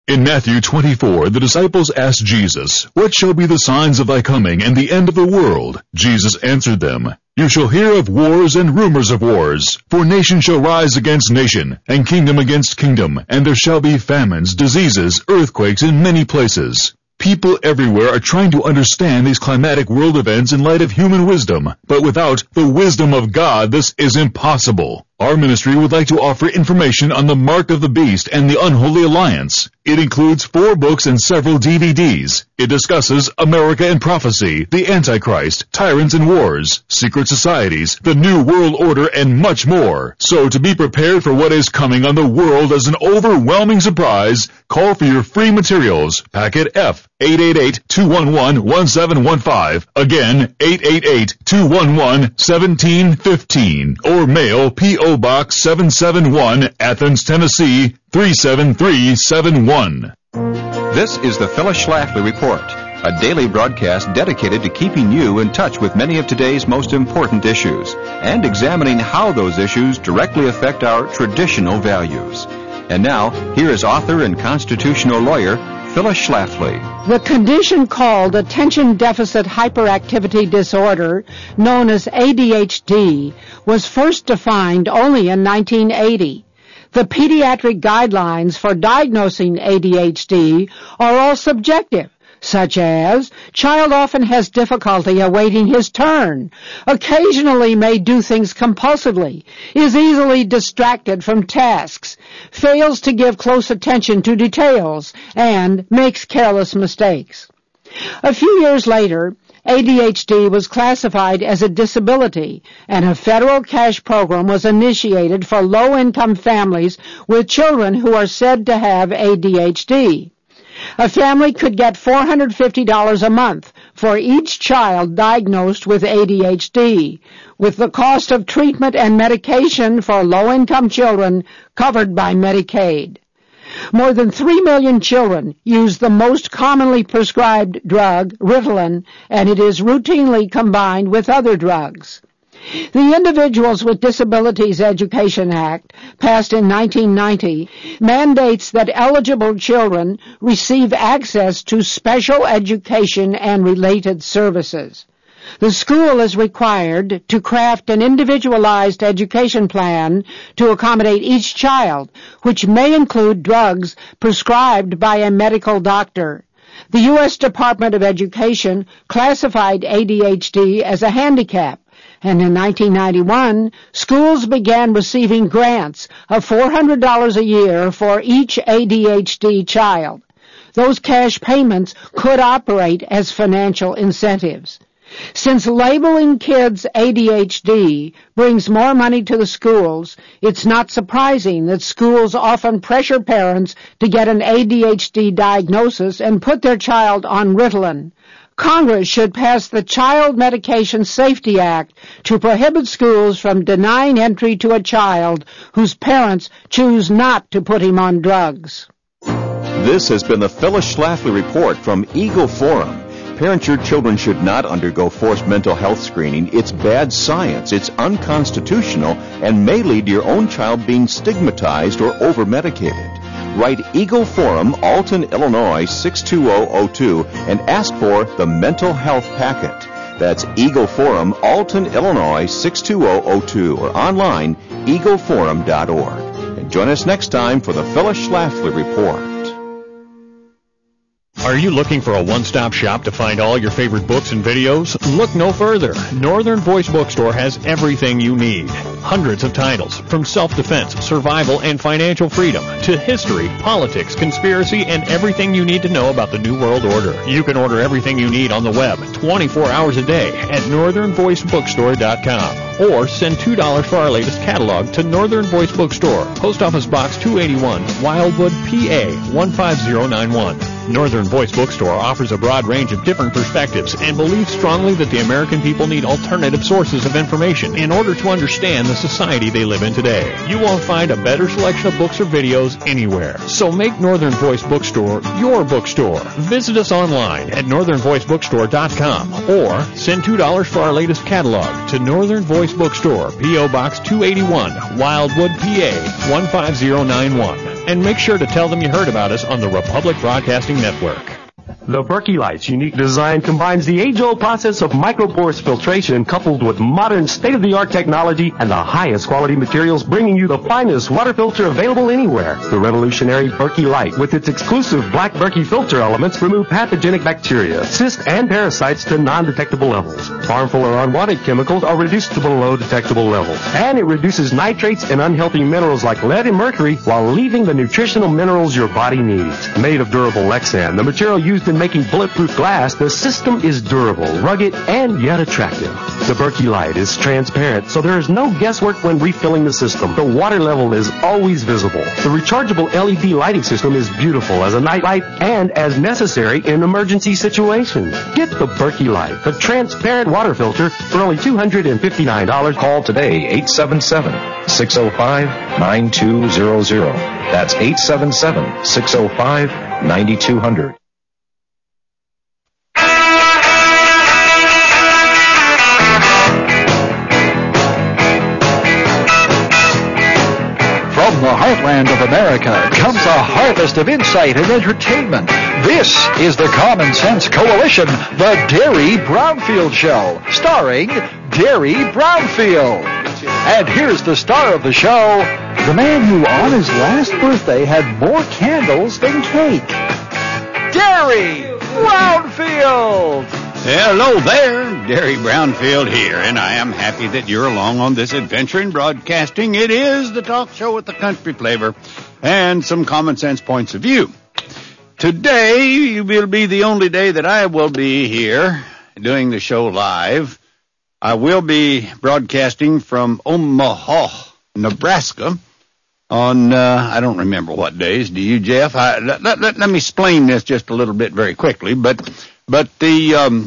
In Matthew 24, the disciples asked Jesus, "What shall be the signs of thy coming and the end of the world?" Jesus answered them, "You shall hear of wars and rumors of wars. For nation shall rise against nation, and kingdom against kingdom, and there shall be famines, diseases, earthquakes in many places." People everywhere are trying to understand these climatic world events in light of human wisdom, but without the wisdom of God, this is impossible. Our ministry would like to offer information on the Mark of the Beast and the Unholy Alliance. It includes 4 books and several DVDs. It discusses America and prophecy, the Antichrist, tyrants and wars, secret societies, the New World Order, and much more. So to be prepared for what is coming on the world as an overwhelming surprise, call for your free materials. Packet F, 888-211-1715. Again, 888-211-1715. Or mail P.O. Box 771, Athens, Tennessee, 37371. This is the Phyllis Schlafly Report, a daily broadcast dedicated to keeping you in touch with many of today's most important issues and examining how those issues directly affect our traditional values. And now, here is author and constitutional lawyer Phyllis Schlafly. The condition called Attention Deficit Hyperactivity Disorder, known as ADHD, was first defined only in 1980. The pediatric guidelines for diagnosing ADHD are all subjective, such as, child often has difficulty awaiting his turn, occasionally may do things compulsively, is easily distracted from tasks, fails to give close attention to details, and makes careless mistakes. A few years later, ADHD was classified as a disability, and a federal cash program was initiated for low-income families with children who are said to have ADHD. A family could get $450 a month for each child diagnosed with ADHD, with the cost of treatment and medication for low-income children covered by Medicaid. More than 3 million children use the most commonly prescribed drug, Ritalin, and it is routinely combined with other drugs. The Individuals with Disabilities Education Act, passed in 1990, mandates that eligible children receive access to special education and related services. The school is required to craft an individualized education plan to accommodate each child, which may include drugs prescribed by a medical doctor. The U.S. Department of Education classified ADHD as a handicap, and in 1991, schools began receiving grants of $400 a year for each ADHD child. Those cash payments could operate as financial incentives. Since labeling kids ADHD brings more money to the schools, it's not surprising that schools often pressure parents to get an ADHD diagnosis and put their child on Ritalin. Congress should pass the Child Medication Safety Act to prohibit schools from denying entry to a child whose parents choose not to put him on drugs. This has been the Phyllis Schlafly Report from Eagle Forum. Parents, your children should not undergo forced mental health screening. It's bad science, it's unconstitutional, and may lead to your own child being stigmatized or over-medicated. Write Eagle Forum, Alton, Illinois, 62002, and ask for the Mental Health Packet. That's Eagle Forum, Alton, Illinois, 62002, or online, eagleforum.org. And join us next time for the Phyllis Schlafly Report. Are you looking for a one-stop shop to find all your favorite books and videos? Look no further. Northern Voice Bookstore has everything you need. Hundreds of titles, from self-defense, survival, and financial freedom, to history, politics, conspiracy, and everything you need to know about the New World Order. You can order everything you need on the web 24 hours a day at northernvoicebookstore.com. Or send $2 for our latest catalog to Northern Voice Bookstore, Post Office Box 281, Wildwood, PA 15091. Northern Voice Bookstore offers a broad range of different perspectives and believes strongly that the American people need alternative sources of information in order to understand the society they live in today. You won't find a better selection of books or videos anywhere. So make Northern Voice Bookstore your bookstore. Visit us online at northernvoicebookstore.com or send $2 for our latest catalog to Northern Voice Bookstore, P.O. Box 281, Wildwood, PA 15091. and make sure to tell them you heard about us on the Republic Broadcasting Network. The Berkey Light's unique design combines the age-old process of micropores filtration coupled with modern state-of-the-art technology and the highest quality materials, bringing you the finest water filter available anywhere. The revolutionary Berkey Light, with its exclusive black Berkey filter elements, remove pathogenic bacteria, cysts, and parasites to non-detectable levels. Harmful or unwanted chemicals are reduced to below detectable levels. And it reduces nitrates and unhealthy minerals like lead and mercury while leaving the nutritional minerals your body needs. Made of durable Lexan, the material used in making bulletproof glass, the system is durable, rugged, and yet attractive. The Berkey Light is transparent, so there is no guesswork when refilling the system. The water level is always visible. The rechargeable LED lighting system is beautiful as a night light and as necessary in emergency situations. Get the Berkey Light, the transparent water filter, for only $259. Call today, 877-605-9200. That's 877-605-9200. From the heartland of America comes a harvest of insight and entertainment. This is the Common Sense Coalition, the Derry Brownfield Show, starring Derry Brownfield. And here's the star of the show, the man who on his last birthday had more candles than cake, Derry Brownfield. Hello there, Derry Brownfield here, and I am happy that you're along on this adventure in broadcasting. It is the talk show with the country flavor and some common sense points of view. Today will be the only day that I will be here doing the show live. I will be broadcasting from Omaha, Nebraska on, I don't remember what days. Do you, Jeff? Let me explain this just a little bit very quickly, but the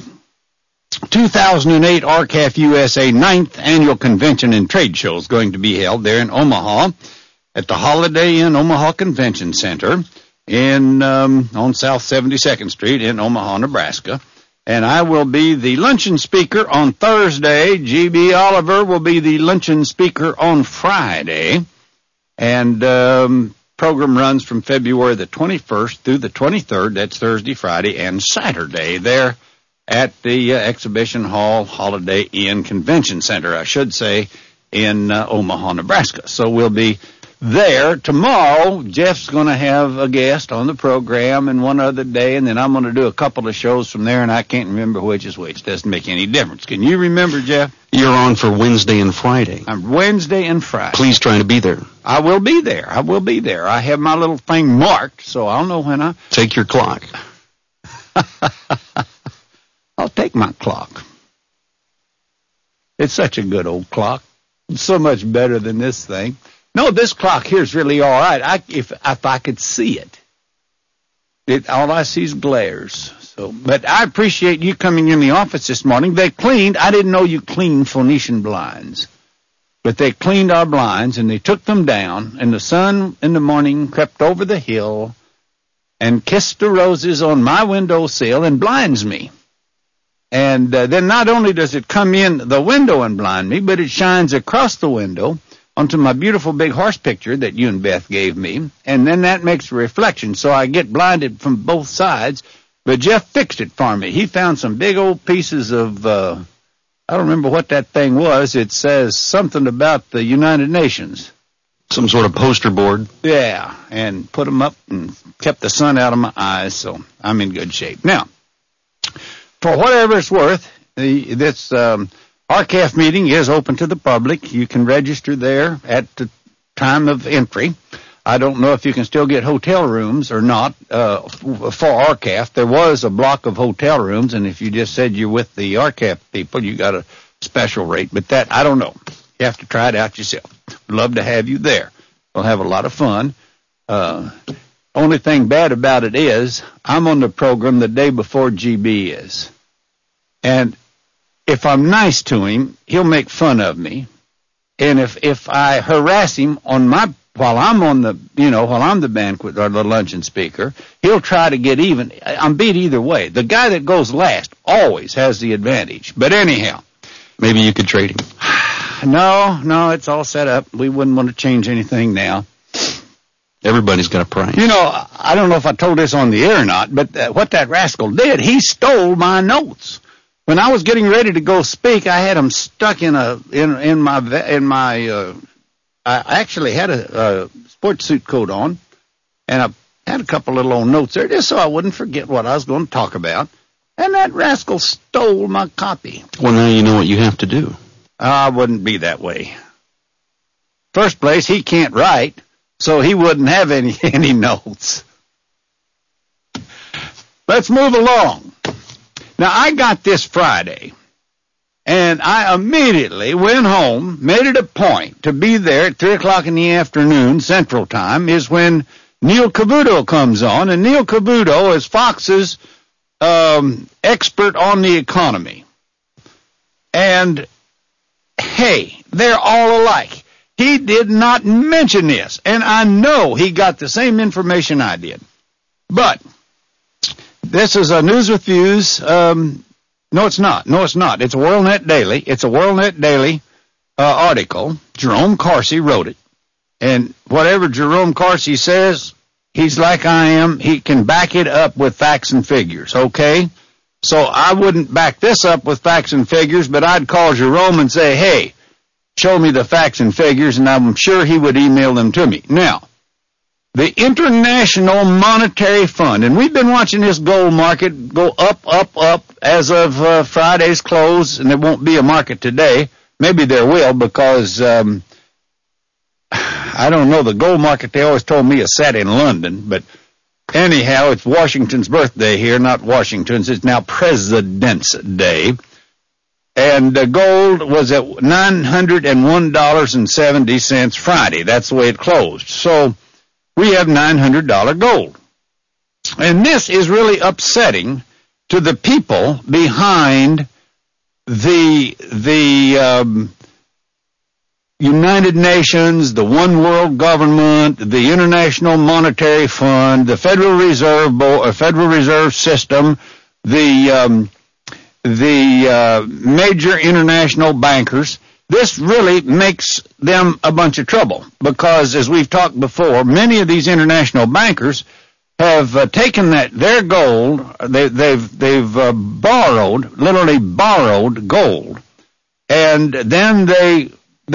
2008 RCAF USA 9th Annual Convention and Trade Show is going to be held there in Omaha at the Holiday Inn Omaha Convention Center on South 72nd Street in Omaha, Nebraska. And I will be the luncheon speaker on Thursday. G.B. Oliver will be the luncheon speaker on Friday. And program runs from February the 21st through the 23rd. That's Thursday, Friday, and Saturday there at the Exhibition Hall Holiday Inn Convention Center, I should say, in Omaha, Nebraska. So we'll be there. Tomorrow, Jeff's going to have a guest on the program and one other day, and then I'm going to do a couple of shows from there, and I can't remember which is which. Doesn't make any difference. Can you remember, Jeff? You're on for Wednesday and Friday. I'm Wednesday and Friday. Please try to be there. I will be there. I will be there. I have my little thing marked, so I'll know when I... Take your clock. I'll take my clock. It's such a good old clock. It's so much better than this thing. No, this clock here is really all right. If I could see it, all I see is glares. So, but I appreciate you coming in the office this morning. They cleaned. I didn't know you cleaned Phoenician blinds, but they cleaned our blinds and they took them down. And the sun in the morning crept over the hill and kissed the roses on my windowsill and blinds me. And then not only does it come in the window and blind me, but it shines across the window onto my beautiful big horse picture that you and Beth gave me, and then that makes a reflection, so I get blinded from both sides. But Jeff fixed it for me. He found some big old pieces of, I don't remember what that thing was. It says something about the United Nations. Some sort of poster board. Yeah, and put them up and kept the sun out of my eyes, so I'm in good shape. Now, for whatever it's worth, this RCAF meeting is open to the public. You can register there at the time of entry. I don't know if you can still get hotel rooms or not for RCAF. There was a block of hotel rooms, and if you just said you're with the RCAF people, you got a special rate. But that, I don't know. You have to try it out yourself. We'd love to have you there. We'll have a lot of fun. Only thing bad about it is I'm on the program the day before GB is. And if I'm nice to him, he'll make fun of me. And if I harass him while I'm the banquet or the luncheon speaker, he'll try to get even. I'm beat either way. The guy that goes last always has the advantage. But anyhow. Maybe you could trade him. No, it's all set up. We wouldn't want to change anything now. Everybody's got a price. You know, I don't know if I told this on the air or not, but what that rascal did, he stole my notes. When I was getting ready to go speak, I had them stuck in my. I actually had a sports suit coat on, and I had a couple little old notes there just so I wouldn't forget what I was going to talk about. And that rascal stole my copy. Well, now you know what you have to do. I wouldn't be that way. First place, he can't write, so he wouldn't have any notes. Let's move along. Now, I got this Friday, and I immediately went home, made it a point to be there at 3 o'clock in the afternoon, Central Time, is when Neil Cavuto comes on, and Neil Cavuto is Fox's expert on the economy. And, hey, they're all alike. He did not mention this, and I know he got the same information I did. But this is a News with Views. No, it's not. It's a WorldNet Daily. It's a WorldNet Daily article. Jerome Carsey wrote it. And whatever Jerome Carsey says, he's like I am. He can back it up with facts and figures, okay? So I wouldn't back this up with facts and figures, but I'd call Jerome and say, hey, show me the facts and figures, and I'm sure he would email them to me. Now, the International Monetary Fund, and we've been watching this gold market go up as of Friday's close, and there won't be a market today. Maybe there will because, I don't know, the gold market, they always told me, is set in London, but anyhow, it's Washington's birthday here, not Washington's. It's now President's Day. And gold was at $901.70 Friday. That's the way it closed. So we have $900 gold. And this is really upsetting to the people behind the United Nations, the One World Government, the International Monetary Fund, the Federal Reserve Federal Reserve System, the major international bankers. This really makes them a bunch of trouble because, as we've talked before, many of these international bankers have taken their gold. They've literally borrowed gold, and then they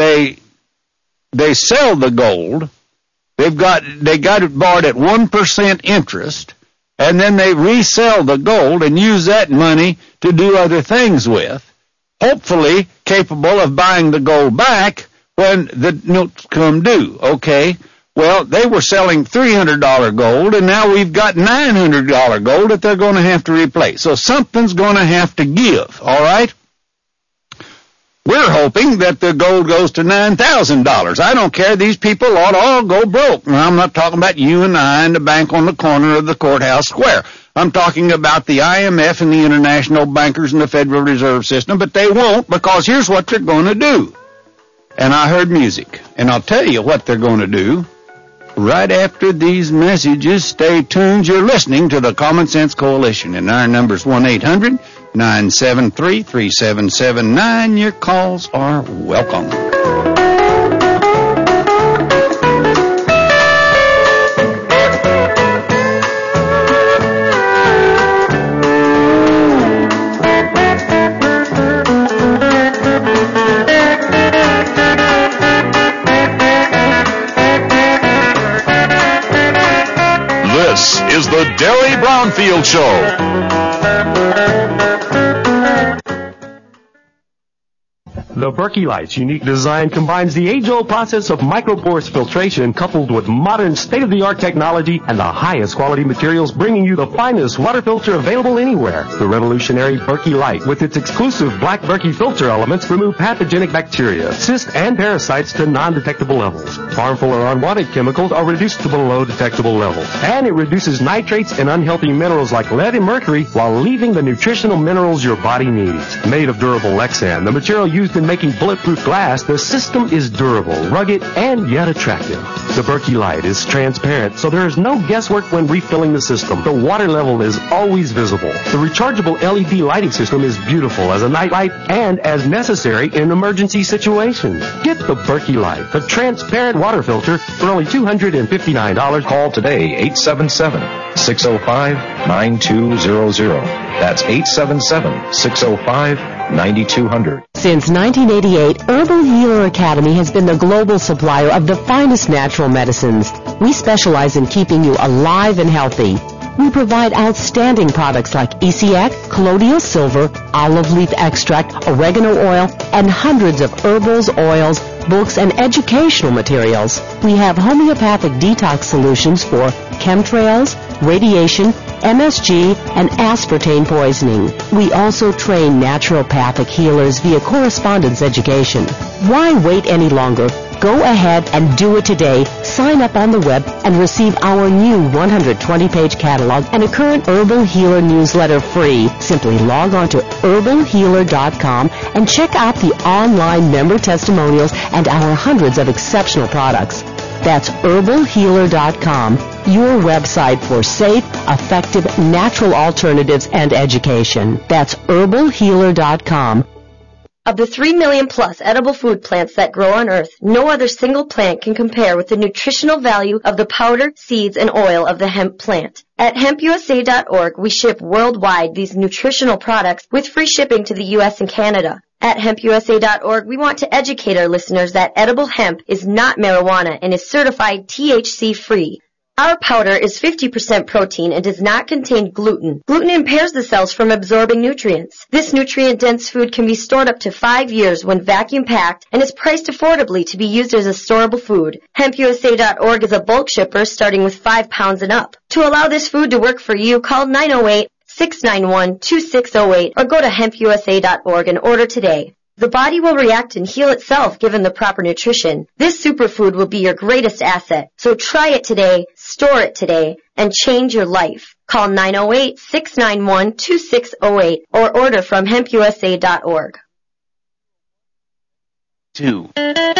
sell the gold. They got it bought at 1% interest. And then they resell the gold and use that money to do other things with, hopefully capable of buying the gold back when the notes come due, okay? Well, they were selling $300 gold, and now we've got $900 gold that they're going to have to replace. So something's going to have to give, all right? We're hoping that the gold goes to $9,000. I don't care. These people ought to all go broke. Now, I'm not talking about you and I and the bank on the corner of the courthouse square. I'm talking about the IMF and the international bankers and the Federal Reserve System, but they won't because here's what they're going to do. And I heard music, and I'll tell you what they're going to do. Right after these messages, stay tuned. You're listening to the Common Sense Coalition, and our number's 1-800-973-3779. Your calls are welcome. This is the Derry Brownfield Show. The Berkey Light's unique design combines the age-old process of micropores filtration coupled with modern state-of-the-art technology and the highest quality materials, bringing you the finest water filter available anywhere. The revolutionary Berkey Light, with its exclusive black Berkey filter elements, remove pathogenic bacteria, cysts, and parasites to non-detectable levels. Harmful or unwanted chemicals are reduced to below detectable levels. And it reduces nitrates and unhealthy minerals like lead and mercury while leaving the nutritional minerals your body needs. Made of durable Lexan, the material used in making bulletproof glass, the system is durable, rugged, and yet attractive. The Berkey Light is transparent, so there is no guesswork when refilling the system. The water level is always visible. The rechargeable LED lighting system is beautiful as a night light and as necessary in emergency situations. Get the Berkey Light, the transparent water filter, for only $259. Call today, 877-605-9200. That's 877-605-9200. Since 1988, Herbal Healer Academy has been the global supplier of the finest natural medicines. We specialize in keeping you alive and healthy. We provide outstanding products like ECX, colloidal silver, olive leaf extract, oregano oil, and hundreds of herbals, oils, books, and educational materials. We have homeopathic detox solutions for chemtrails, radiation, MSG, and aspartame poisoning. We also train naturopathic healers via correspondence education. Why wait any longer? Go ahead and do it today. Sign up on the web and receive our new 120-page catalog and a current Herbal Healer newsletter free. Simply log on to herbalhealer.com and check out the online member testimonials and our hundreds of exceptional products. That's herbalhealer.com, your website for safe, effective, natural alternatives and education. That's herbalhealer.com. Of the 3 million plus edible food plants that grow on Earth, no other single plant can compare with the nutritional value of the powder, seeds, and oil of the hemp plant. At hempusa.org, we ship worldwide these nutritional products with free shipping to the U.S. and Canada. At hempusa.org, we want to educate our listeners that edible hemp is not marijuana and is certified THC-free. Our powder is 50% protein and does not contain gluten. Gluten impairs the cells from absorbing nutrients. This nutrient-dense food can be stored up to 5 years when vacuum-packed and is priced affordably to be used as a storable food. HempUSA.org is a bulk shipper starting with 5 pounds and up. To allow this food to work for you, call 908-691-2608 or go to hempusa.org and order today. The body will react and heal itself given the proper nutrition. This superfood will be your greatest asset. So try it today, store it today, and change your life. Call 908-691-2608 or order from hempusa.org. 2.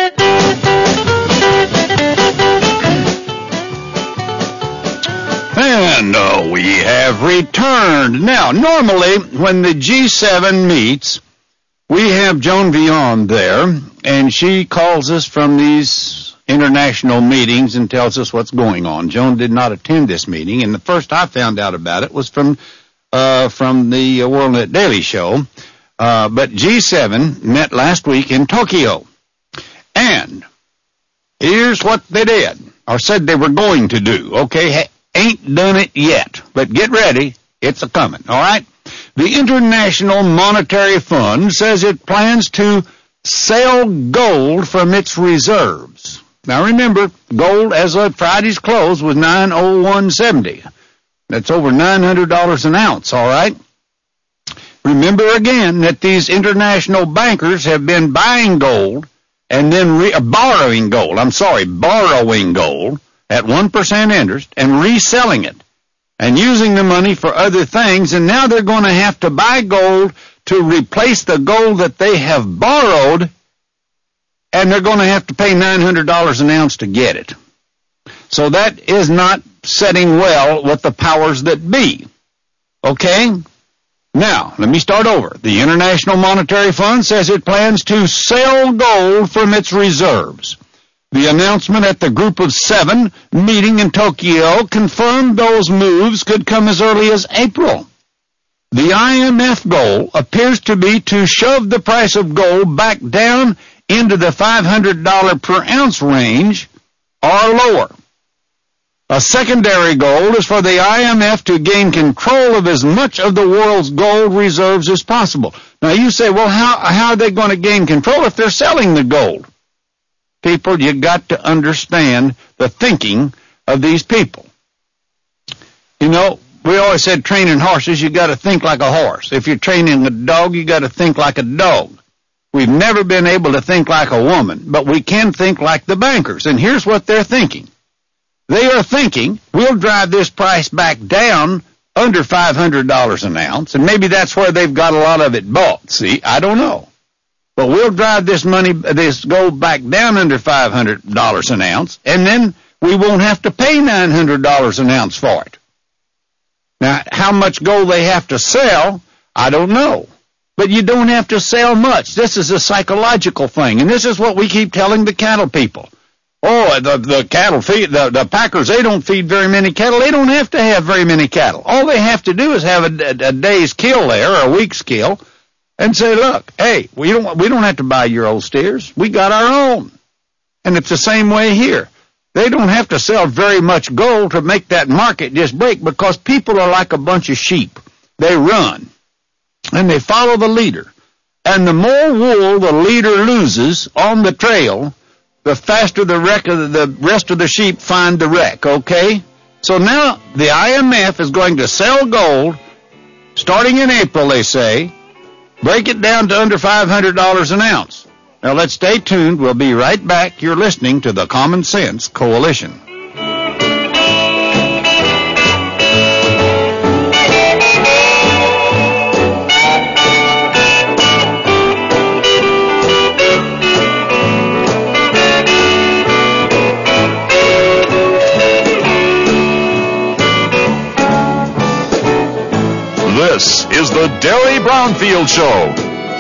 And we have returned. Now, normally when the G7 meets, we have Joan Vion there, and she calls us from these international meetings and tells us what's going on. Joan did not attend this meeting, and the first I found out about it was from the WorldNet Daily Show. But G7 met last week in Tokyo. And here's what they did, or said they were going to do. Okay, ain't done it yet, but get ready, it's a-coming, all right? The International Monetary Fund says it plans to sell gold from its reserves. Now remember, gold as of Friday's close was $901.70. That's over $900 an ounce, all right? Remember again that these international bankers have been buying gold and then borrowing gold at 1% interest and reselling it, and using the money for other things, and now they're going to have to buy gold to replace the gold that they have borrowed, and they're going to have to pay $900 an ounce to get it. So that is not setting well with the powers that be. Okay? Now, let me start over. The International Monetary Fund says it plans to sell gold from its reserves. The announcement at the Group of 7 meeting in Tokyo confirmed those moves could come as early as April. The IMF goal appears to be to shove the price of gold back down into the $500 per ounce range or lower. A secondary goal is for the IMF to gain control of as much of the world's gold reserves as possible. Now you say, well, how are they going to gain control if they're selling the gold? People, you got to understand the thinking of these people. You know, we always said training horses, you got to think like a horse. If you're training a dog, you got to think like a dog. We've never been able to think like a woman, but we can think like the bankers. And here's what they're thinking. They are thinking, we'll drive this price back down under $500 an ounce, and maybe that's where they've got a lot of it bought. See, I don't know. But we'll drive this gold back down under $500 an ounce, and then we won't have to pay $900 an ounce for it. Now, how much gold they have to sell, I don't know. But you don't have to sell much. This is a psychological thing, and this is what we keep telling the cattle people. Oh, the cattle feed, the packers, they don't feed very many cattle. They don't have to have very many cattle. All they have to do is have a day's kill there, or a week's kill, and say, look, hey, we don't have to buy your old steers. We got our own. And it's the same way here. They don't have to sell very much gold to make that market just break, because people are like a bunch of sheep. They run, and they follow the leader. And the more wool the leader loses on the trail, the faster the rest of the sheep find the wreck, okay? So now the IMF is going to sell gold starting in April, they say, break it down to under $500 an ounce. Now let's stay tuned. We'll be right back. You're listening to the Common Sense Coalition. This is the Derry Brownfield Show.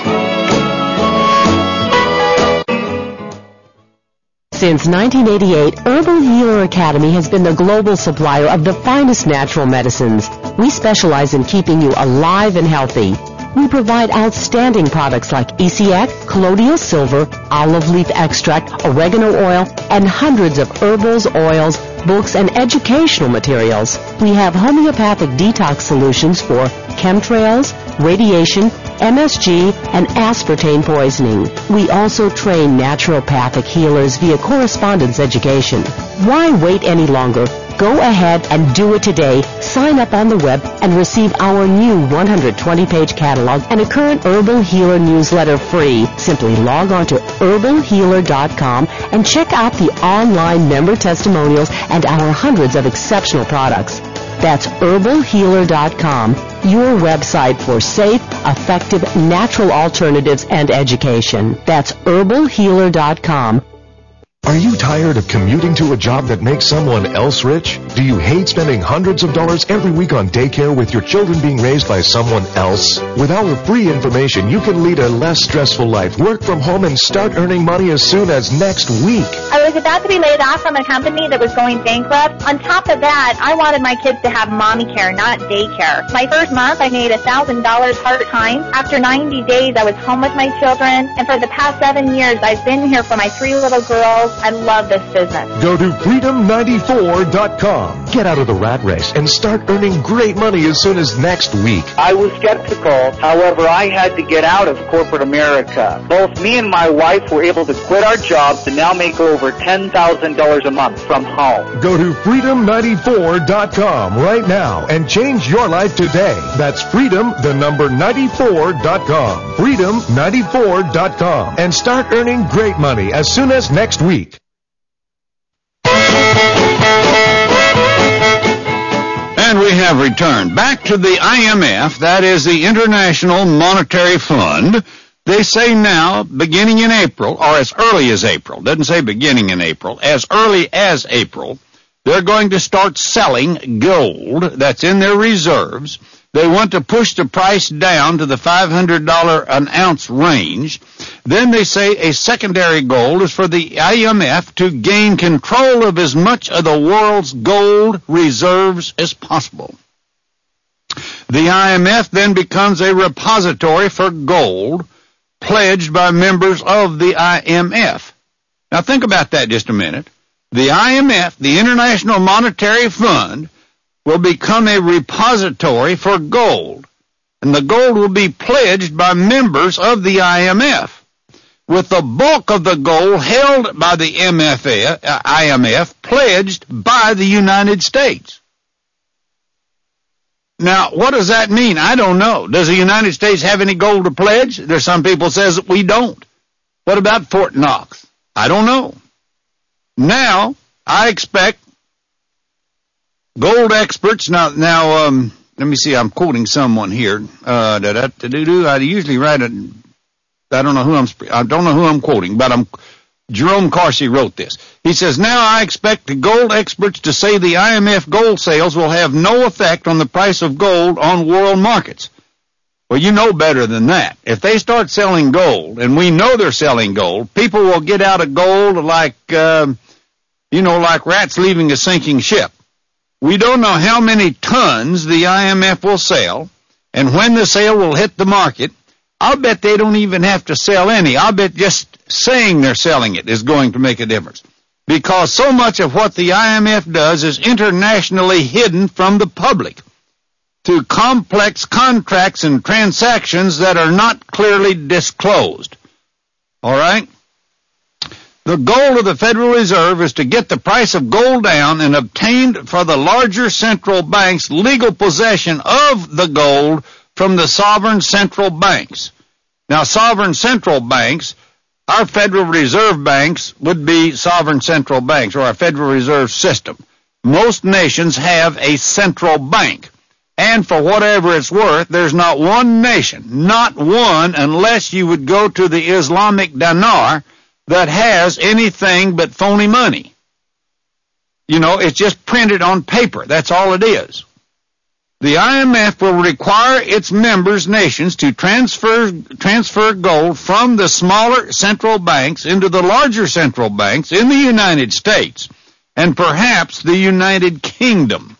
Since 1988, Herbal Healer Academy has been the global supplier of the finest natural medicines. We specialize in keeping you alive and healthy. We provide outstanding products like ECX, colloidal silver, olive leaf extract, oregano oil, and hundreds of herbals, oils, books, and educational materials. We have homeopathic detox solutions for chemtrails, radiation, MSG, and aspartame poisoning. We also train naturopathic healers via correspondence education. Why wait any longer? Go ahead and do it today. Sign up on the web and receive our new 120-page catalog and a current Herbal Healer newsletter free. Simply log on to herbalhealer.com and check out the online member testimonials and our hundreds of exceptional products. That's herbalhealer.com, your website for safe, effective, natural alternatives and education. That's herbalhealer.com. Are you tired of commuting to a job that makes someone else rich? Do you hate spending hundreds of dollars every week on daycare with your children being raised by someone else? With our free information, you can lead a less stressful life, work from home, and start earning money as soon as next week. I was about to be laid off from a company that was going bankrupt. On top of that, I wanted my kids to have mommy care, not daycare. My first month, I made $1,000 part-time. After 90 days, I was home with my children, and for the past 7 years, I've been here for my 3 little girls. I love this business. Go to freedom94.com. Get out of the rat race and start earning great money as soon as next week. I was skeptical. However, I had to get out of corporate America. Both me and my wife were able to quit our jobs and now make over $10,000 a month from home. Go to freedom94.com right now and change your life today. That's freedom94.com. freedom94.com. And start earning great money as soon as next week. And we have returned back to the IMF, that is the International Monetary Fund. They say now, beginning in April, or as early as April, doesn't say beginning in April, as early as April, they're going to start selling gold that's in their reserves. They want to push the price down to the $500 an ounce range. Then they say a secondary goal is for the IMF to gain control of as much of the world's gold reserves as possible. The IMF then becomes a repository for gold pledged by members of the IMF. Now think about that just a minute. The IMF, the International Monetary Fund, will become a repository for gold, and the gold will be pledged by members of the IMF, with the bulk of the gold held by the IMF pledged by the United States. Now, what does that mean? I don't know. Does the United States have any gold to pledge? There's some people says that we don't. What about Fort Knox? I don't know. Now, I expect gold experts, now, let me see, I'm quoting someone here. I usually write I don't know who I'm quoting, but Jerome Carsey wrote this. He says, now I expect the gold experts to say the IMF gold sales will have no effect on the price of gold on world markets. Well, you know better than that. If they start selling gold, and we know they're selling gold, people will get out of gold like rats leaving a sinking ship. We don't know how many tons the IMF will sell, and when the sale will hit the market. I'll bet they don't even have to sell any. I'll bet just saying they're selling it is going to make a difference. Because so much of what the IMF does is internationally hidden from the public through complex contracts and transactions that are not clearly disclosed. All right? The goal of the Federal Reserve is to get the price of gold down and obtain for the larger central banks legal possession of the gold from the sovereign central banks. Now, sovereign central banks, our Federal Reserve banks would be sovereign central banks, or our Federal Reserve system. Most nations have a central bank. And for whatever it's worth, there's not one nation, not one, unless you would go to the Islamic dinar, that has anything but phony money. You know, it's just printed on paper. That's all it is. The IMF will require its members' nations to transfer gold from the smaller central banks into the larger central banks in the United States and perhaps the United Kingdom.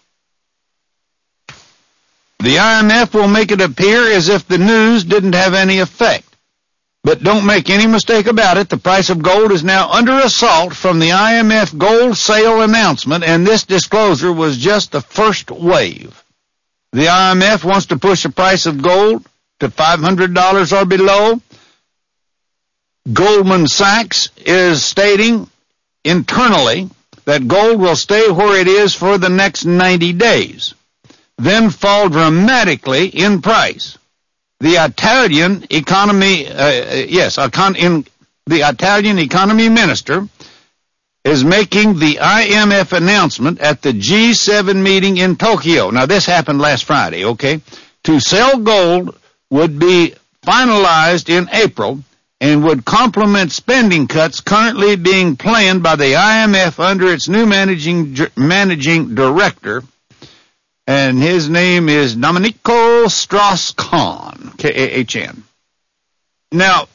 The IMF will make it appear as if the news didn't have any effect. But don't make any mistake about it, the price of gold is now under assault from the IMF gold sale announcement, and this disclosure was just the first wave. The IMF wants to push the price of gold to $500 or below. Goldman Sachs is stating internally that gold will stay where it is for the next 90 days, then fall dramatically in price. The Italian economy, the Italian economy minister is making the IMF announcement at the G7 meeting in Tokyo. Now, this happened last Friday, okay? To sell gold would be finalized in April and would complement spending cuts currently being planned by the IMF under its new managing director, and his name is Domenico Strauss-Kahn, K-A-H-N. Now,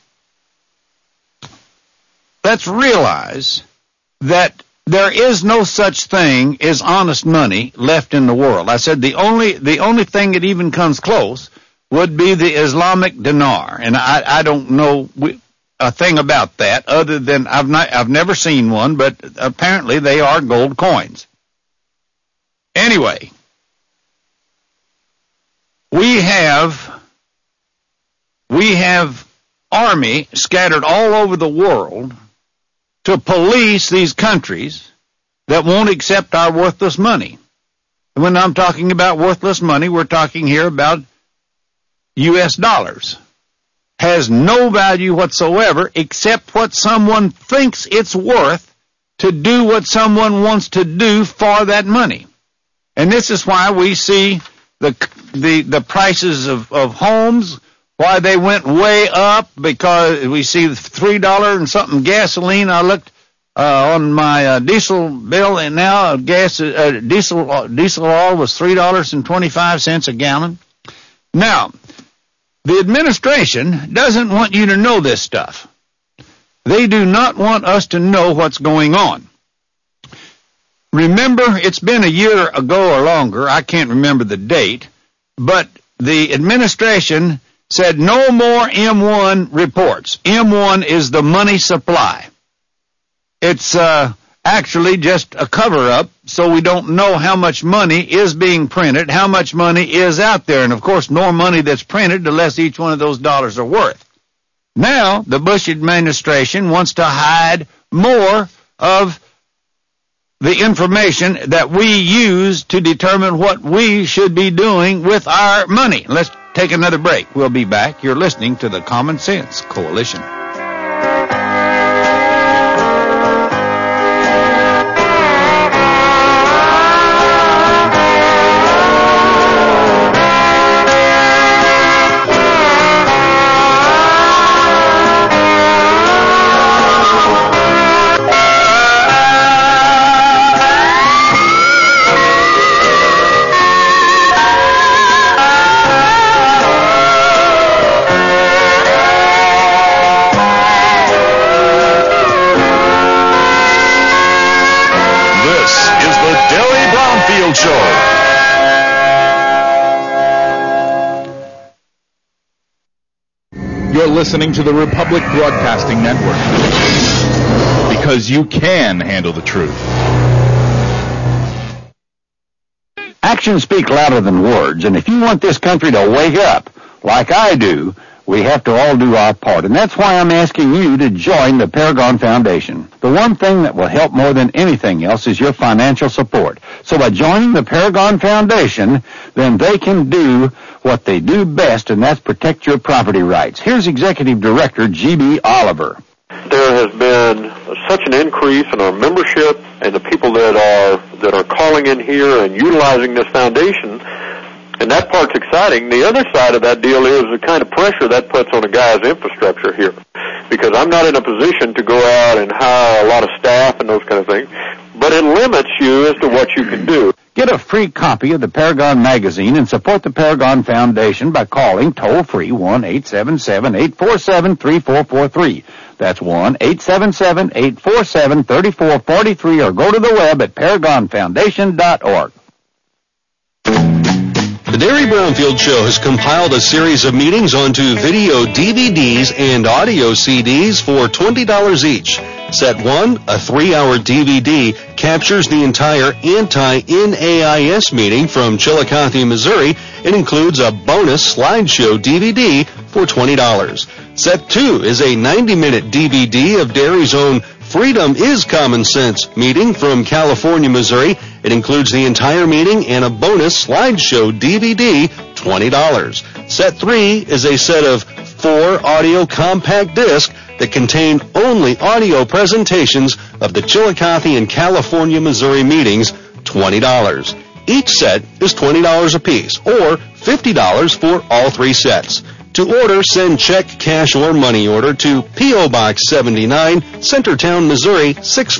let's realize that there is no such thing as honest money left in the world. I said the only thing that even comes close would be the Islamic dinar, and I don't know a thing about that other than I've never seen one, but apparently they are gold coins. Anyway, we have army scattered all over the world to police these countries that won't accept our worthless money. And when I'm talking about worthless money, we're talking here about U.S. dollars. Has no value whatsoever except what someone thinks it's worth to do what someone wants to do for that money. And this is why we see the prices of homes, why they went way up, because we see $3 and something gasoline. I looked on my diesel bill, and now diesel oil was $3.25 a gallon. Now, the administration doesn't want you to know this stuff. They do not want us to know what's going on. Remember, it's been a year ago or longer, I can't remember the date, but the administration said no more M1 reports. M1 is the money supply. It's actually just a cover-up, so we don't know how much money is being printed, how much money is out there, and of course, more money that's printed, the less each one of those dollars are worth. Now, the Bush administration wants to hide more of the information that we use to determine what we should be doing with our money. Let's take another break. We'll be back. You're listening to the Common Sense Coalition. listening to the Republic Broadcasting Network. Because you can handle the truth. Actions speak louder than words, and if you want this country to wake up, like I do, we have to all do our part, and that's why I'm asking you to join the Paragon Foundation. The one thing that will help more than anything else is your financial support. So by joining the Paragon Foundation, then they can do what they do best, and that's protect your property rights. Here's Executive Director G.B. Oliver. There has been such an increase in our membership and the people that are calling in here and utilizing this foundation, and that part's exciting. The other side of that deal is the kind of pressure that puts on a guy's infrastructure here, because I'm not in a position to go out and hire a lot of staff and those kind of things, but it limits you as to what you can do. Get a free copy of the Paragon magazine and support the Paragon Foundation by calling toll-free 1-877-847-3443. That's 1-877-847-3443, or go to the web at paragonfoundation.org. The Derry Brownfield Show has compiled a series of meetings onto video DVDs and audio CDs for $20 each. Set 1, a 3-hour DVD, captures the entire anti-NAIS meeting from Chillicothe, Missouri. It includes a bonus slideshow DVD for $20. Set 2 is a 90-minute DVD of Derry's own Freedom is Common Sense meeting from California, Missouri. It includes the entire meeting and a bonus slideshow DVD, $20. Set 3 is a set of 4 audio compact discs that contain only audio presentations of the Chillicothe and California, Missouri meetings, $20. Each set is $20 apiece, or $50 for all 3 sets. To order, send check, cash, or money order to P.O. Box 79, Centertown, Missouri,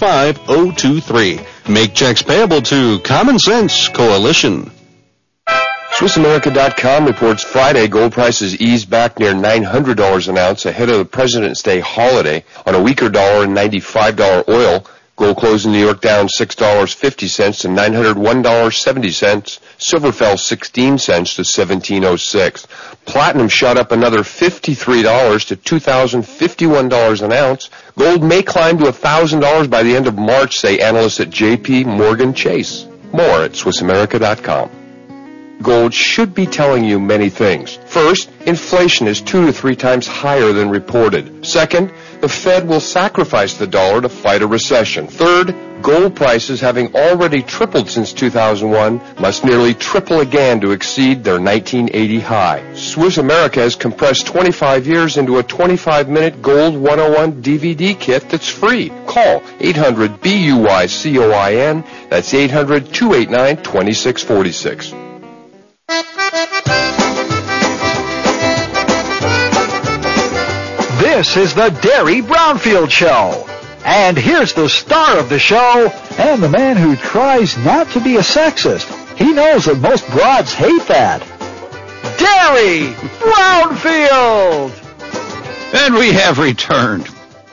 65023. Make checks payable to Common Sense Coalition. SwissAmerica.com reports Friday gold prices eased back near $900 an ounce ahead of the President's Day holiday on a weaker dollar and $95 oil. Gold closed in New York down $6.50 to $901.70. Silver fell 16 cents to $17.06. Platinum shot up another $53 to $2,051 an ounce. Gold may climb to $1,000 by the end of March, say analysts at J.P. Morgan Chase. More at SwissAmerica.com. Gold should be telling you many things. First, inflation is 2 to 3 times higher than reported. Second, the Fed will sacrifice the dollar to fight a recession. Third, gold prices, having already tripled since 2001, must nearly triple again to exceed their 1980 high. Swiss America has compressed 25 years into a 25-minute Gold 101 DVD kit that's free. Call 800-BUYCOIN. That's 800-289-2646. This is the Derry Brownfield Show. And here's the star of the show, and the man who tries not to be a sexist. He knows that most broads hate that. Derry Brownfield! And we have returned.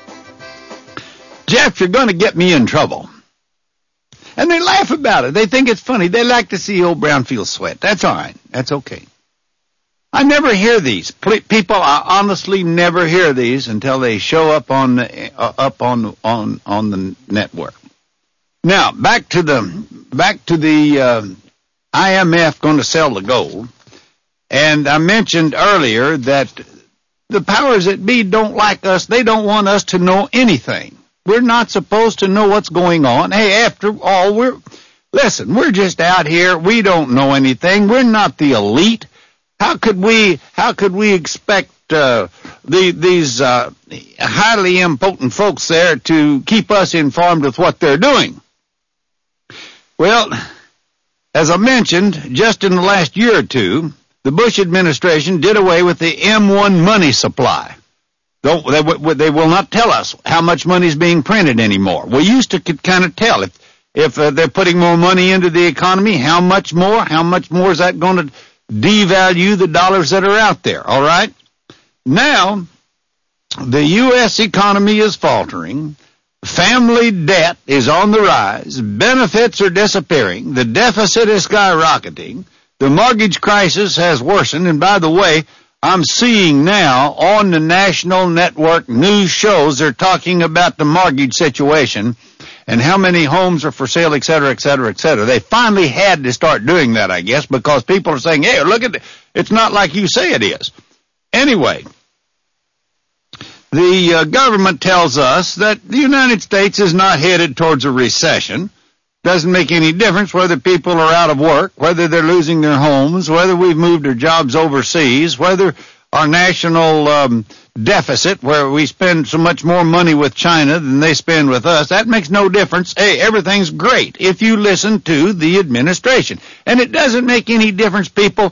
Jeff, you're going to get me in trouble. And they laugh about it. They think it's funny. They like to see old Brownfield sweat. That's all right. That's okay. I never hear these. People, I honestly never hear these until they show up on the network. Now, back to the IMF going to sell the gold. And I mentioned earlier that the powers that be don't like us. They don't want us to know anything. We're not supposed to know what's going on. Hey, after all, we're just out here. We don't know anything. We're not the elite. How could we expect these highly impotent folks there to keep us informed with what they're doing? Well, as I mentioned, just in the last year or two, the Bush administration did away with the M1 money supply. They will not tell us how much money is being printed anymore. We used to kind of tell if they're putting more money into the economy, how much more is that going to devalue the dollars that are out there, all right? Now, the U.S. economy is faltering. Family debt is on the rise. Benefits are disappearing. The deficit is skyrocketing. The mortgage crisis has worsened. And by the way, I'm seeing now on the national network news shows, they're talking about the mortgage situation and how many homes are for sale, et cetera, et cetera, et cetera. They finally had to start doing that, I guess, because people are saying, hey, look at it. It's not like you say it is. Anyway, the government tells us that the United States is not headed towards a recession. Doesn't make any difference whether people are out of work, whether they're losing their homes, whether we've moved their jobs overseas, whether our national deficit, where we spend so much more money with China than they spend with us, that makes no difference. Hey, everything's great if you listen to the administration. And it doesn't make any difference, people,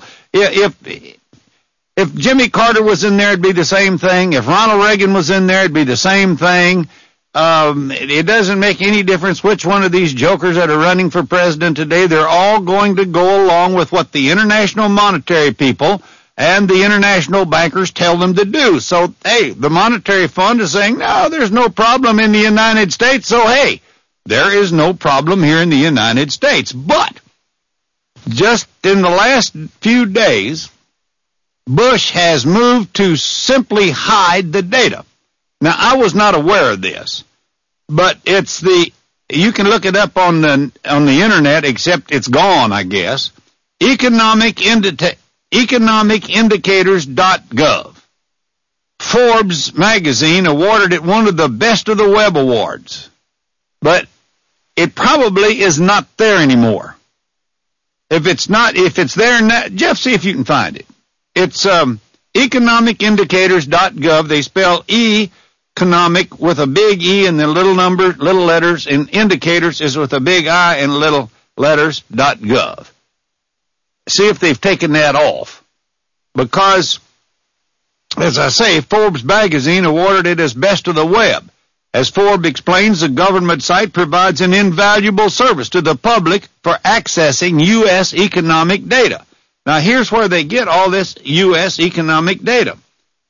if Jimmy Carter was in there, it'd be the same thing. If Ronald Reagan was in there, it'd be the same thing. It doesn't make any difference which one of these jokers that are running for president today. They're all going to go along with what the international monetary people and the international bankers tell them to do. So, hey, the Monetary Fund is saying, no, there's no problem in the United States. So, hey, there is no problem here in the United States. But just in the last few days, Bush has moved to simply hide the data. Now, I was not aware of this, but you can look it up on the internet, except it's gone, I guess. Economicindicators.gov. Forbes magazine awarded it one of the Best of the Web awards, but it probably is not there anymore. If it's there now, Jeff, see if you can find it. It's economicindicators.gov. They spell economic with a big E and then little letters, and indicators is with a big I and little letters, .gov. See if they've taken that off. Because, as I say, Forbes magazine awarded it as Best of the Web. As Forbes explains, the government site provides an invaluable service to the public for accessing U.S. economic data. Now, here's where they get all this U.S. economic data.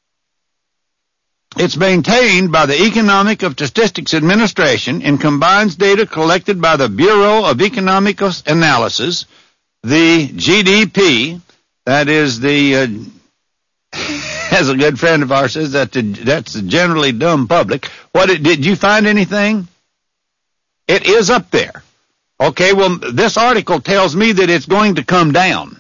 It's maintained by the Economic of Statistics Administration and combines data collected by the Bureau of Economic Analysis, the GDP, that is as a good friend of ours says, that's the generally dumb public. Did you find anything? It is up there. Okay, well, this article tells me that it's going to come down.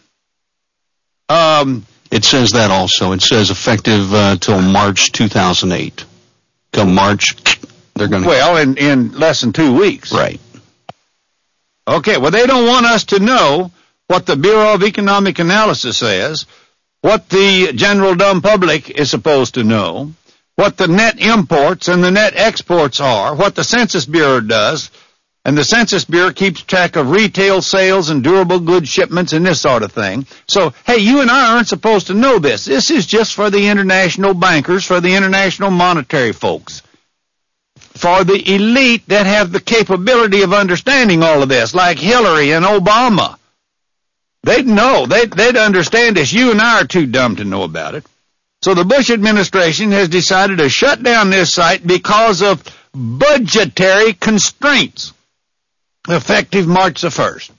It says that also. It says effective till March 2008. Come March, they're going to... Well, in less than 2 weeks. Right. Okay, well, they don't want us to know what the Bureau of Economic Analysis says, what the general dumb public is supposed to know, what the net imports and the net exports are, what the Census Bureau does. And the Census Bureau keeps track of retail sales and durable goods shipments and this sort of thing. So, hey, you and I aren't supposed to know this. This is just for the international bankers, for the international monetary folks, for the elite that have the capability of understanding all of this, like Hillary and Obama. They'd know. They'd understand this. You and I are too dumb to know about it. So the Bush administration has decided to shut down this site because of budgetary constraints. Effective March the 1st.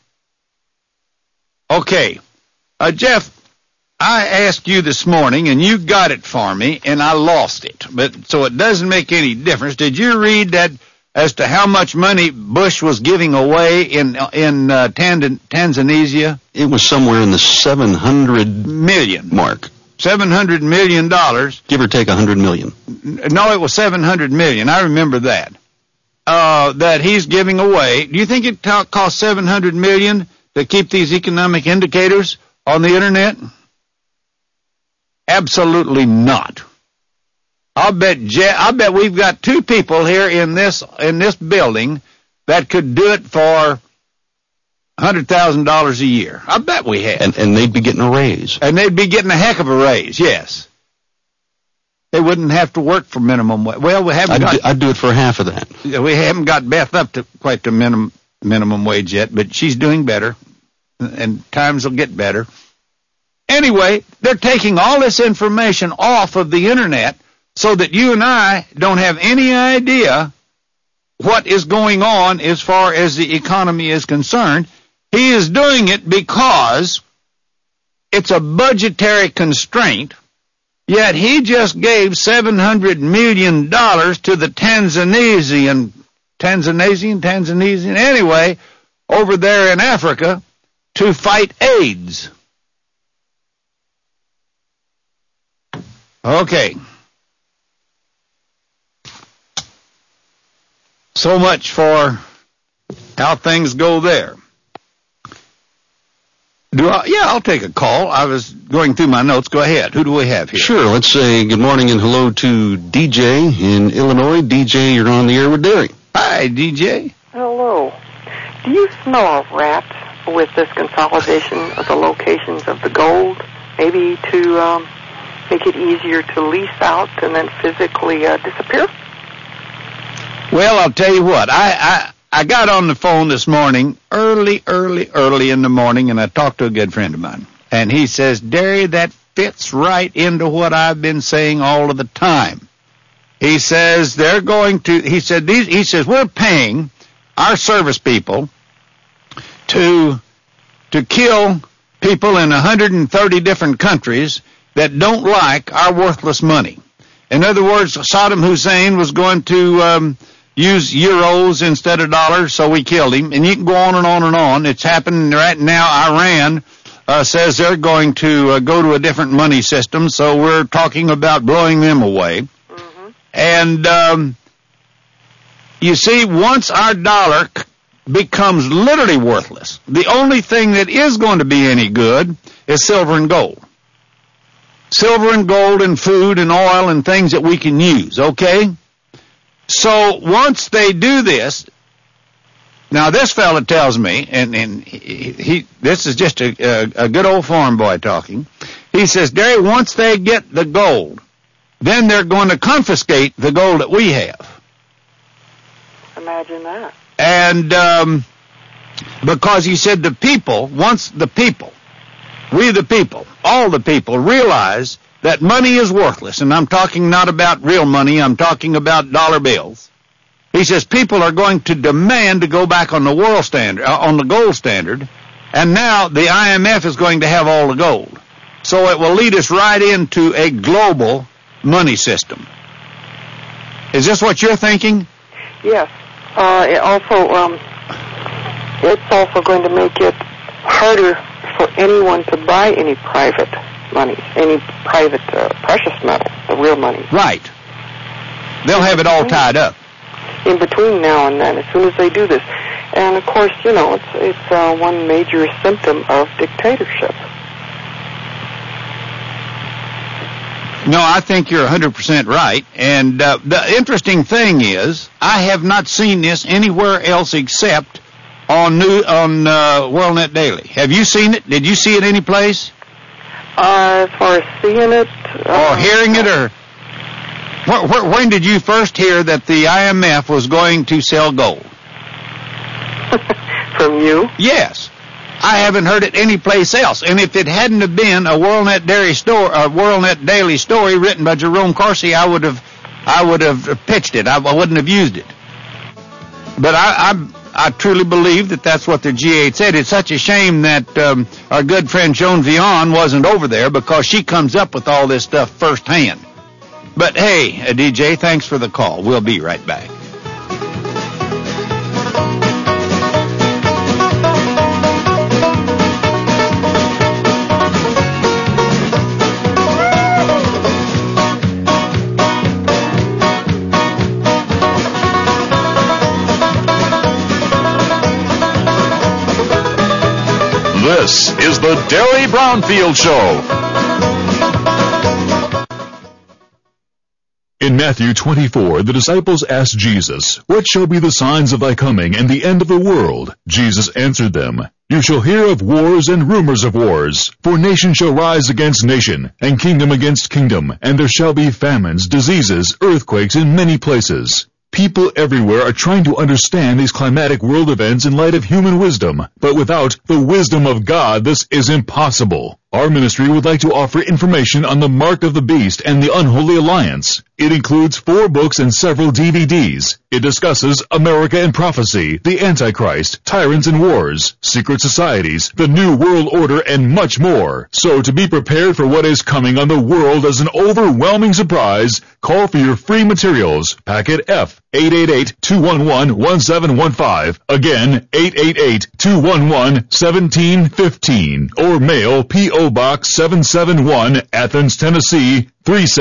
Okay. Jeff, I asked you this morning, and you got it for me, and I lost it. So it doesn't make any difference. Did you read that as to how much money Bush was giving away in Tanzania? It was somewhere in the 700 million mark. $700 million. Give or take $100 million. No, it was $700 million. I remember that. That he's giving away. Do you think it costs $700 million to keep these economic indicators on the internet? Absolutely not. I'll bet we've got two people here in this building that could do it for $100,000 a year. I bet we have. And they'd be getting a raise. And they'd be getting a heck of a raise, yes. They wouldn't have to work for minimum wage. Well, we haven't I'd do it for half of that. We haven't got Beth up to quite the minimum wage yet, but she's doing better, and times will get better. Anyway, they're taking all this information off of the internet so that you and I don't have any idea what is going on as far as the economy is concerned. He is doing it because it's a budgetary constraint. Yet he just gave $700 million to the Tanzanian, anyway, over there in Africa to fight AIDS. Okay. So much for how things go there. I'll take a call. I was going through my notes. Go ahead. Who do we have here? Sure. Let's say good morning and hello to DJ in Illinois. DJ, you're on the air with Derry. Hi, DJ. Hello. Do you smell a rat with this consolidation of the locations of the gold, maybe to make it easier to lease out and then physically disappear? Well, I'll tell you what. I got on the phone this morning, early in the morning, and I talked to a good friend of mine. And he says, Derry, that fits right into what I've been saying all of the time. He says we're paying our service people to kill people in 130 different countries that don't like our worthless money. In other words, Saddam Hussein was going to use euros instead of dollars, so we killed him. And you can go on and on and on. It's happening right now. Iran says they're going to go to a different money system, so we're talking about blowing them away. Mm-hmm. And you see, once our dollar becomes literally worthless, the only thing that is going to be any good is silver and gold. Silver and gold and food and oil and things that we can use, okay? So once they do this, now this fella tells me, and he this is just a good old farm boy talking. He says, Derry, once they get the gold, then they're going to confiscate the gold that we have. Imagine that. And because he said we the people, all the people realize that money is worthless, and I'm talking not about real money, I'm talking about dollar bills. He says people are going to demand to go back on the world standard, on the gold standard, and now the IMF is going to have all the gold. So it will lead us right into a global money system. Is this what you're thinking? Yes. It's also going to make it harder for anyone to buy any private money, any private precious metal, the real money. Right. They'll have it all tied up. In between now and then, as soon as they do this. And, of course, it's one major symptom of dictatorship. No, I think you're 100% right. And the interesting thing is, I have not seen this anywhere else except on WorldNet Daily. Have you seen it? Did you see it any place? As far as seeing it... or hearing it, or... When did you first hear that the IMF was going to sell gold? From you? Yes. I haven't heard it anyplace else. And if it hadn't have been a WorldNet Daily story written by Jerome Corsi, I would have pitched it. I wouldn't have used it. But I truly believe that that's what the G8 said. It's such a shame that our good friend Joan Vion wasn't over there, because she comes up with all this stuff firsthand. But hey, DJ, thanks for the call. We'll be right back. This is the Derry Brownfield Show. In Matthew 24, the disciples asked Jesus, "What shall be the signs of thy coming and the end of the world?" Jesus answered them, "You shall hear of wars and rumors of wars. For nation shall rise against nation, and kingdom against kingdom, and there shall be famines, diseases, earthquakes in many places." People everywhere are trying to understand these climatic world events in light of human wisdom, but without the wisdom of God, this is impossible. Our ministry would like to offer information on the Mark of the Beast and the Unholy Alliance. It includes 4 books and several DVDs. It discusses America and Prophecy, the Antichrist, Tyrants and Wars, Secret Societies, the New World Order, and much more. So to be prepared for what is coming on the world as an overwhelming surprise, call for your free materials. Packet F, 888-211-1715. Again, 888-211-1715. Or mail P.O. Box 771, Athens, Tennessee,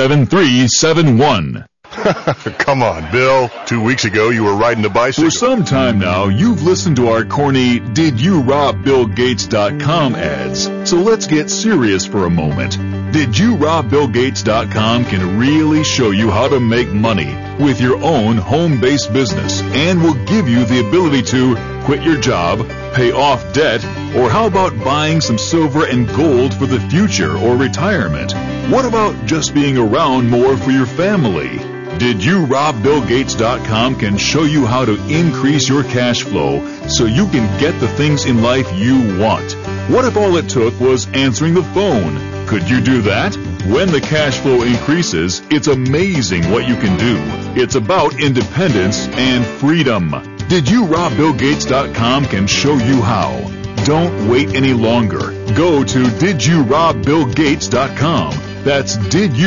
37371. Come on, Bill. 2 weeks ago, you were riding a bicycle. For some time now, you've listened to our corny DidYouRobBillGates.com ads. So let's get serious for a moment. DidYouRobBillGates.com can really show you how to make money with your own home-based business and will give you the ability to quit your job, pay off debt, or how about buying some silver and gold for the future or retirement? What about just being around more for your family? DidYouRobBillGates.com can show you how to increase your cash flow so you can get the things in life you want. What if all it took was answering the phone? Could you do that? When the cash flow increases, it's amazing what you can do. It's about independence and freedom. DidYouRobBillGates.com can show you how. Don't wait any longer. Go to DidYouRobBillGates.com. That's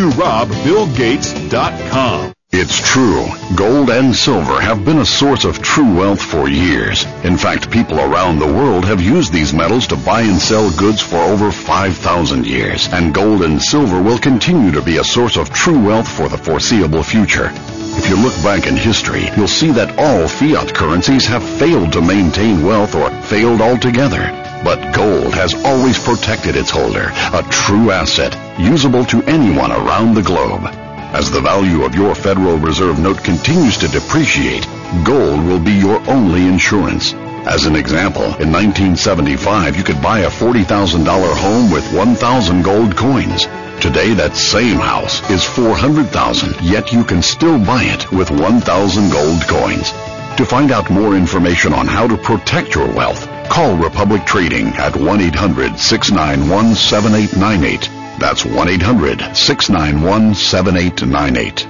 DidYouRobBillGates.com. It's true. Gold and silver have been a source of true wealth for years. In fact, people around the world have used these metals to buy and sell goods for over 5,000 years. And gold and silver will continue to be a source of true wealth for the foreseeable future. If you look back in history, you'll see that all fiat currencies have failed to maintain wealth or failed altogether. But gold has always protected its holder, a true asset, usable to anyone around the globe. As the value of your Federal Reserve note continues to depreciate, gold will be your only insurance. As an example, in 1975, you could buy a $40,000 home with 1,000 gold coins. Today, that same house is $400,000, yet you can still buy it with 1,000 gold coins. To find out more information on how to protect your wealth, call Republic Trading at 1-800-691-7898. That's 1-800-691-7898.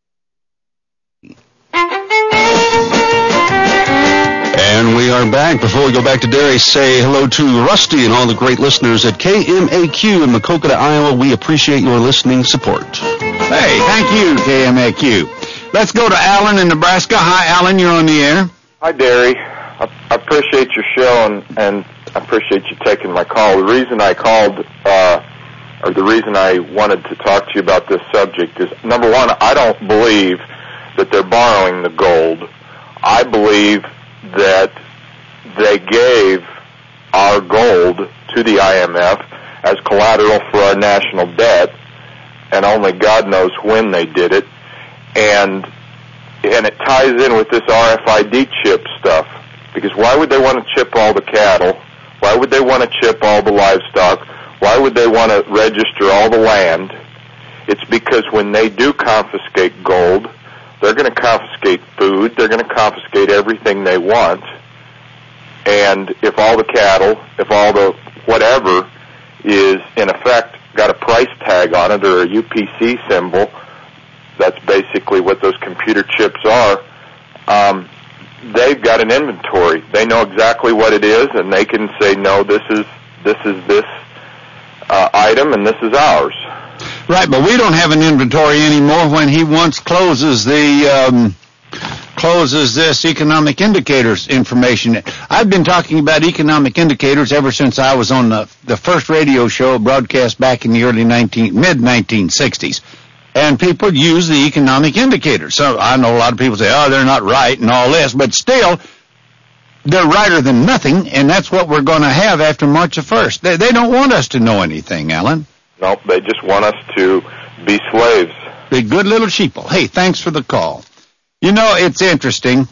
And we are back. Before we go back to Derry, say hello to Rusty and all the great listeners at KMAQ in Maquoketa, Iowa. We appreciate your listening support. Hey, thank you, KMAQ. Let's go to Alan in Nebraska. Hi, Alan. You're on the air. Hi, Derry. I appreciate your show, and I appreciate you taking my call. The reason I called, or the reason I wanted to talk to you about this subject is, number one, I don't believe that they're borrowing the gold. I believe that they gave our gold to the IMF as collateral for our national debt, and only God knows when they did it. And it ties in with this RFID chip stuff, because why would they want to chip all the cattle? Why would they want to chip all the livestock? Why would they want to register all the land? It's because when they do confiscate gold, they're going to confiscate food, they're going to confiscate everything they want, and if all the cattle, if all the whatever is in effect got a price tag on it or a UPC symbol, that's basically what those computer chips are, they've got an inventory. They know exactly what it is, and they can say, no, this is this item, and this is ours. Right, but we don't have an inventory anymore when he once closes this economic indicators information. I've been talking about economic indicators ever since I was on the first radio show broadcast back in the mid-1960s. And people use the economic indicators. So I know a lot of people say, oh, they're not right and all this, but still, they're righter than nothing, and that's what we're going to have after March the 1st. They don't want us to know anything, Alan. Nope, they just want us to be slaves. Be good little sheeple. Hey, thanks for the call. You know, it's interesting.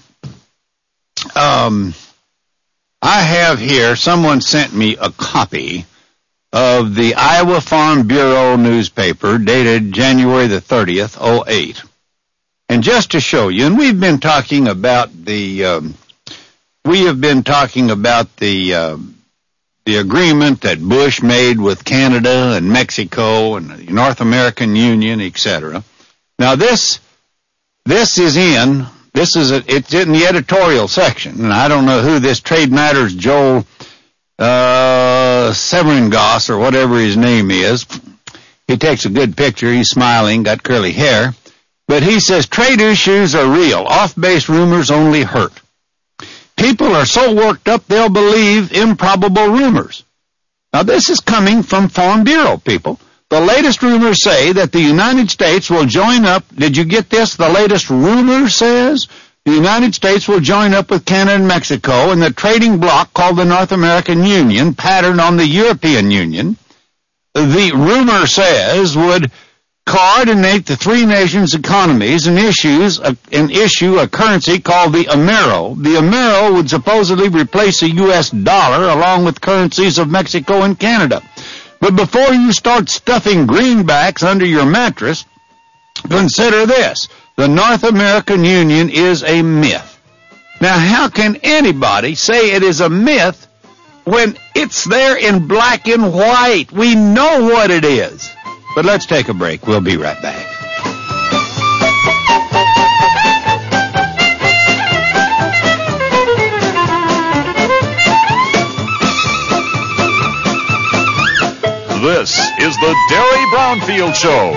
I have here, someone sent me a copy of the Iowa Farm Bureau newspaper dated January the 30th, 2008. And just to show you, and we've been talking about the the agreement that Bush made with Canada and Mexico and the North American Union, etc. Now it's in the editorial section, and I don't know who this Trade Matters Joel Severingoss or whatever his name is. He takes a good picture. He's smiling, got curly hair. But he says trade issues are real. Off-base rumors only hurt. People are so worked up they'll believe improbable rumors. Now, this is coming from Farm Bureau people. The latest rumors say that the United States will join up. Did you get this? The latest rumor says the United States will join up with Canada and Mexico in the trading bloc called the North American Union, patterned on the European Union. The rumor says would coordinate the three nations' economies and issue a currency called the Amero. The Amero would supposedly replace the U.S. dollar along with currencies of Mexico and Canada. But before you start stuffing greenbacks under your mattress, consider this. The North American Union is a myth. Now, how can anybody say it is a myth when it's there in black and white? We know what it is. But let's take a break. We'll be right back. This is the Derry Brownfield Show.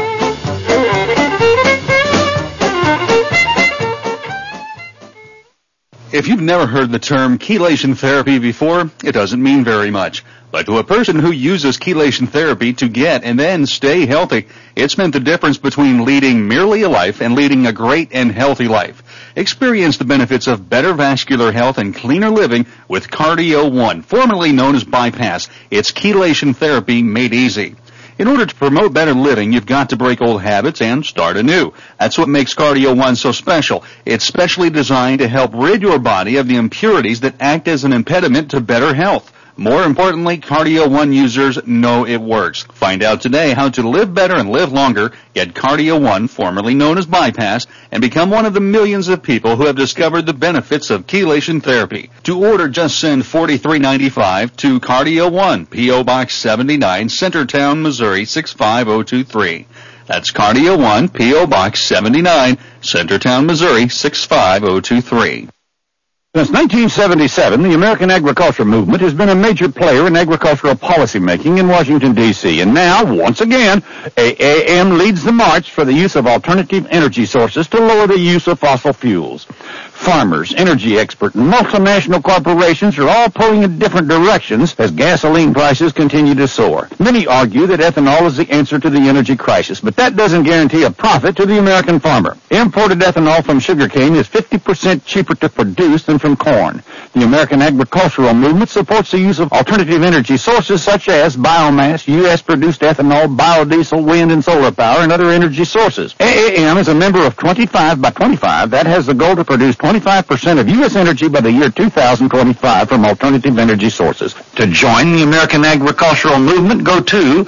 If you've never heard the term chelation therapy before, it doesn't mean very much. But to a person who uses chelation therapy to get and then stay healthy, it's meant the difference between leading merely a life and leading a great and healthy life. Experience the benefits of better vascular health and cleaner living with Cardio One, formerly known as Bypass. It's chelation therapy made easy. In order to promote better living, you've got to break old habits and start anew. That's what makes Cardio One so special. It's specially designed to help rid your body of the impurities that act as an impediment to better health. More importantly, Cardio One users know it works. Find out today how to live better and live longer. Get Cardio One, formerly known as Bypass, and become one of the millions of people who have discovered the benefits of chelation therapy. To order, just send $43.95 to Cardio One, P.O. Box 79, Centertown, Missouri 65023. That's Cardio One, P.O. Box 79, Centertown, Missouri 65023. Since 1977, the American agriculture movement has been a major player in agricultural policymaking in Washington, D.C. And now, once again, AAM leads the march for the use of alternative energy sources to lower the use of fossil fuels. Farmers, energy experts, and multinational corporations are all pulling in different directions as gasoline prices continue to soar. Many argue that ethanol is the answer to the energy crisis, but that doesn't guarantee a profit to the American farmer. Imported ethanol from sugarcane is 50% cheaper to produce than from corn. The American agricultural movement supports the use of alternative energy sources such as biomass, U.S.-produced ethanol, biodiesel, wind and solar power, and other energy sources. AAM is a member of 25 by 25 that has the goal to produce 25% of U.S. energy by the year 2025 from alternative energy sources. To join the American agricultural movement, go to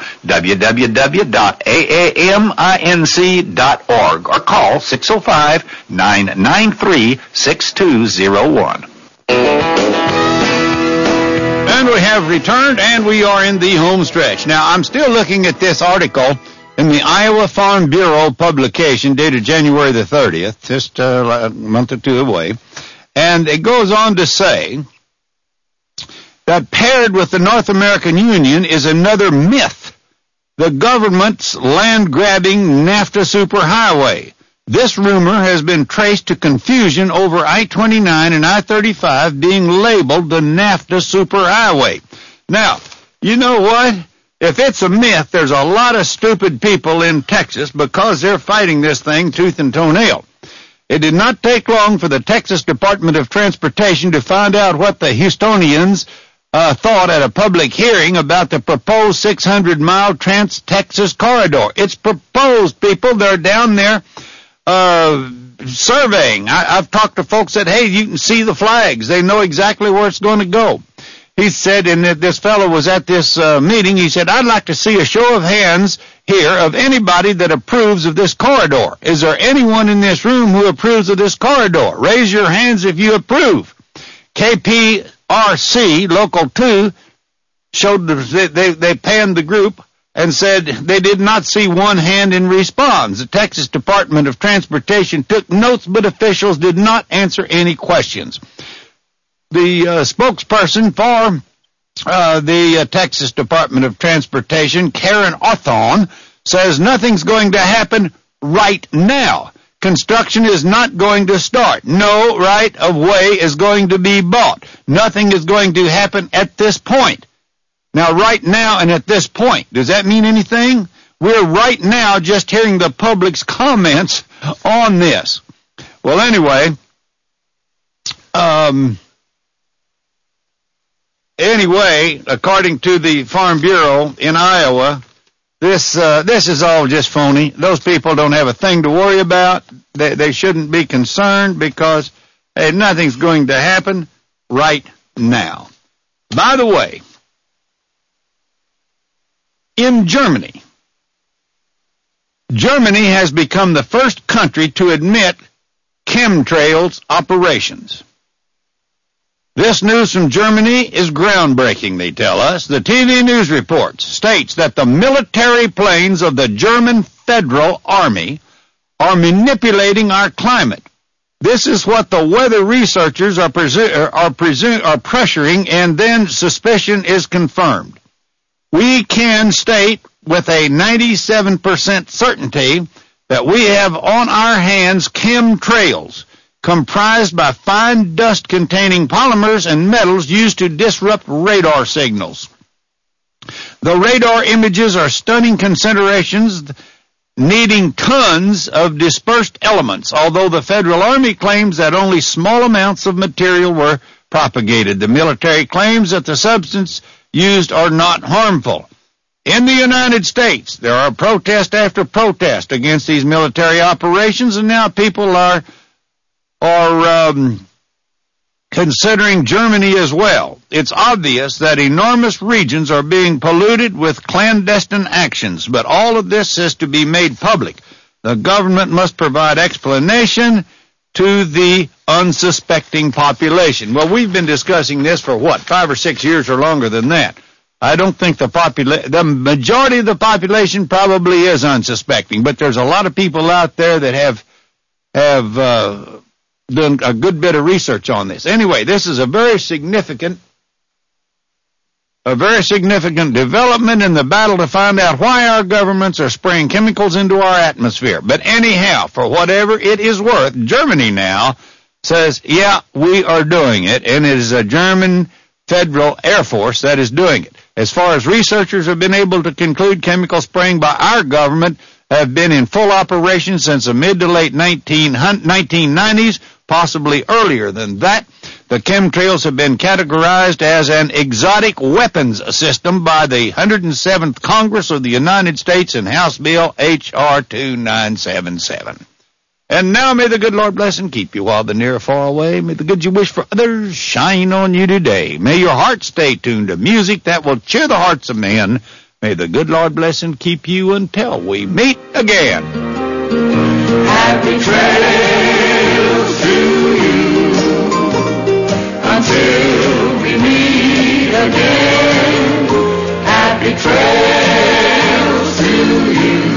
www.aaminc.org or call 605-993-6201. And we have returned, and we are in the home stretch. Now, I'm still looking at this article in the Iowa Farm Bureau publication dated January the 30th, just a month or two away, and it goes on to say that paired with the North American Union is another myth, the government's land-grabbing NAFTA superhighway. This rumor has been traced to confusion over I-29 and I-35 being labeled the NAFTA superhighway. Now, you know what? If it's a myth, there's a lot of stupid people in Texas because they're fighting this thing tooth and toenail. It did not take long for the Texas Department of Transportation to find out what the Houstonians thought at a public hearing about the proposed 600-mile Trans-Texas corridor. It's proposed, people. They're down there surveying. I've talked to folks that, hey, you can see the flags. They know exactly where it's going to go. He said, and this fellow was at this meeting, he said, I'd like to see a show of hands here of anybody that approves of this corridor. Is there anyone in this room who approves of this corridor? Raise your hands if you approve. KPRC, Local 2, showed they panned the group and said they did not see one hand in response. The Texas Department of Transportation took notes, but officials did not answer any questions. The spokesperson for the Texas Department of Transportation, Karen Arthon, says nothing's going to happen right now. Construction is not going to start. No right of way is going to be bought. Nothing is going to happen at this point. Now, right now and at this point, does that mean anything? We're right now just hearing the public's comments on this. Well, anyway, according to the Farm Bureau in Iowa, this is all just phony. Those people don't have a thing to worry about. They shouldn't be concerned because nothing's going to happen right now. By the way, in Germany has become the first country to admit chemtrails operations. This news from Germany is groundbreaking, they tell us. The TV news report states that the military planes of the German Federal Army are manipulating our climate. This is what the weather researchers are pressuring, and then suspicion is confirmed. We can state with a 97% certainty that we have on our hands chemtrails, comprised by fine dust-containing polymers and metals used to disrupt radar signals. The radar images are stunning concentrations needing tons of dispersed elements, although the Federal Army claims that only small amounts of material were propagated. The military claims that the substance used are not harmful. In the United States, there are protest after protest against these military operations, and now people are considering Germany as well. It's obvious that enormous regions are being polluted with clandestine actions, but all of this is to be made public. The government must provide explanation to the unsuspecting population. Well, we've been discussing this for 5 or 6 years or longer than that. I don't think the majority of the population probably is unsuspecting, but there's a lot of people out there that have done a good bit of research on this. Anyway, this is a very significant development in the battle to find out why our governments are spraying chemicals into our atmosphere. But anyhow, for whatever it is worth, Germany now says, yeah, we are doing it, and it is a German Federal Air Force that is doing it. As far as researchers have been able to conclude, chemical spraying by our government have been in full operation since the mid to late 1990s, possibly earlier than that. The chemtrails have been categorized as an exotic weapons system by the 107th Congress of the United States in House Bill H.R. 2977. And now may the good Lord bless and keep you while the near or far away. May the good you wish for others shine on you today. May your heart stay tuned to music that will cheer the hearts of men. May the good Lord bless and keep you until we meet again. Happy trails to you until we meet again. Happy trails to you.